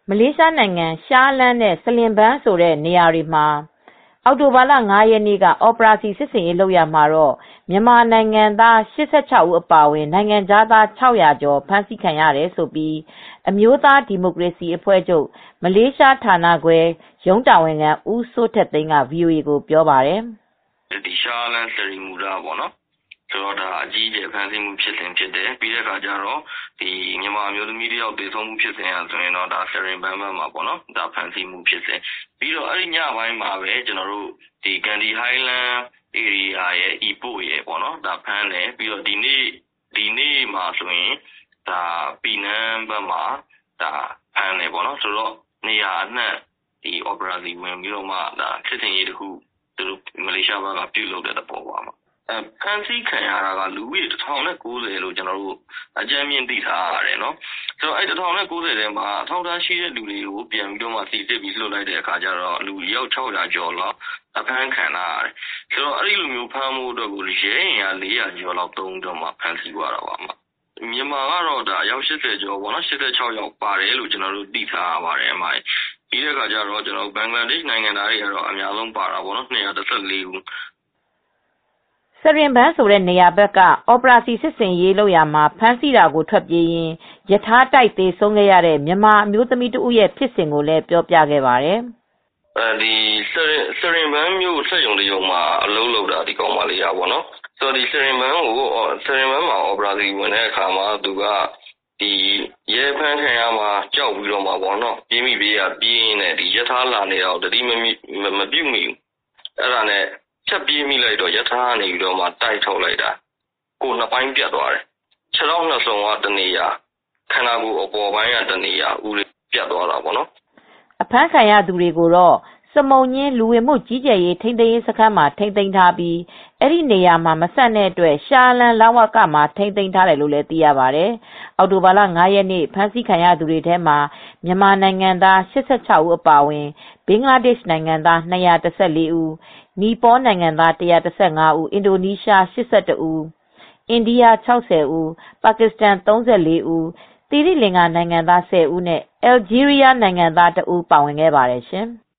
မလေးရှားနိုင်ငံရှားလန်းနဲ့ဆလင်ဘန်းဆိုတဲ့နေရာတွေမှာအောက်တိုဘာလ 5 ရက်နေ့က အော်ပရာစီစစ်ဆင်ရေးလုပ်ရမှာတော့မြန်မာနိုင်ငံသား86ဦးအပါအဝင်နိုင်ငံခြားသား 600 ကျော်ဖမ်းဆီးခံရတယ်လို့ အမျိုးသားဒီမိုကရေစီအဖွဲ့ချုပ်မလေးရှားဌာနခွဲရုံးတာဝန်ခံဦးစိုးထက်သိန်းက VOA ကိုပြောပါတယ်။ဒီရှားလန်းစရီမူလာပေါ့နော်ဆိုတော့ဒါအကြီးအကျယ်ဖမ်းဆီးမှုဖြစ်စဉ်ဖြစ်တယ်ပြီးတဲ့အခါကျတော့ဒီမြန်မာအမျိုးသမီးတယောက်သေဆုံးမှုဖြစ်စဉ်ရဆိုရင်တော့ဒါဆရင်ဘန်းဘန်းမှာပေါ့နော်ဒါဖမ်းဆီးမှုဖြစ်စဉ်ပြီးတော့အဲ့ဒီညပိုင်းမှာပဲကျွန်တော်တို့ဒီကန်ဒီဟိုင်းလန်း area ရဲ့အီပို့ရဲ့ပေါ့နော်ဒါဖမ်းတယ်ပြီးတော့ဒီနေ့မှာဆိုရင်ဒါပီနန်းဘက်မှာဒါဖမ်းတယ်ပေါ့နော်ဆိုတော့နေရာအနှံ့ဒီ operation ဝင်ပြီးတော့မှဒါစစ်စင်ရေးတခုသူတို့မလေးရှားဘက်ကပြုလုပ်တဲ့သဘောပါမှာဖမ်းဆီးခံရတာကလူဦးရေ1090လို့ကျွန်တော်တို့အကြမ်းမြင့်သိထားရတယ်နော်ဆိုတော့အဲ့1090ထဲမှာထောက်ထားရှိတဲ့လူတွေကိုပြန်ပြီးတော့မှစီစစ်ပြီးလွှတ်လိုက်တဲ့အခါကျတော့လူရောက်600ကျော်လောက်အဖမ်းခံရတယ်ဆိုတော့အဲ့ဒီလိုမျိုးဖမ်းမှုအတွက်ကိုရဲရင်က400ကျော်လောက်တုံးတော့မှဖမ်းဆီးသွားတာပါမှာမြန်မာကတော့ဒါရောက်80ကျော်ပေါ့နော်86ယောက်ပါတယ်လို့ကျွန်တော်တို့သိထားရပါတယ်အမိုင်းပြီးတဲ့အခါကျတော့ကျွန်တော်ဘင်္ဂလားဒေ့ရှ်နိုင်ငံသားတွေကတော့အများဆုံးပါတာပေါ့နော်214ဦးဆရင်ဘန်းဆိုတဲ့နေရာဘက်ကအော်ပရာစီစစ်စင်ရေးလုပ်ရမှာဖမ်းဆီးတာကိုထွက်ပြေးရင်းယထာတိုက်သေးဆုံးခဲ့ရတဲ့မြန်မာအမျိုးသမီးတဦးရဲ့ဖြစ်စဉ်ကိုလည်းပြောပြခဲ့ပါတယ်ဒီဆရင်ဘန်းမျိုးစက်ရုံတရုံမှာအလုပ်လုပ်တာဒီကောင်မလေးရပါတော့ဆိုတော့ဒီဆရင်ဘန်းမှာအော်ပရာစီဝင်တဲ့အခါမှာသူကဒီရဲဖမ်းခံရမှာကြောက်ပြီးတော့မှာပေါ့နော်ပြေးမိပြေးရပြေးရင်းနဲ့ဒီယထာလာနေတော့တတိမပြုတ်မိဘူးအဲ့ဒါနဲ့ဖြတ်ပြေးမိလိုက်တော့ယထာနေပြီးတော့မှတိုက်ထုတ်လိုက်တာကိုနှစ်ပိုင်းပြတ်သွားတယ်ခြေထောက်နှစ်စုံကတနေရာခန္ဓာကိုယ်အပေါ်ပိုင်းကတနေရာဦးလေးပြတ်သွားတာပေါ့နော်အဖမ်းခံရသူတွေကိုတော့စမုံညင်းလူဝင်မှုကြီးကြပ်ရေးထိန်းသိမ်းရေးစခန်းမှာထိန်းသိမ်းထားပြီးအဲ့ဒီနေရာမှာမဆက်တဲ့အတွက်ရှားလန်းလဝကမှာထိန်းသိမ်းထားတယ်လို့လည်းသိရပါတယ်။အောက်တိုဘာလ 5 ရက်နေ့ဖမ်းဆီးခံရသူတွေထဲမှာမြန်မာနိုင်ငံသား86ဦးအပါအဝင်ဘင်္ဂလားဒေ့ရှ်နိုင်ငံသား214ဦးနီပေါနိုင်ငံသား115ဦးအင်ဒိုနီးရှား82ဦးအိန္ဒိယ60ဦးပါကစ္စတန်34ဦးသီရိလင်္ကာနိုင်ငံသား10ဦးနဲ့အယ်ဂျီးရီးယားနိုင်ငံသား1ဦးပါဝင်ခဲ့ပါတယ်ရှင်။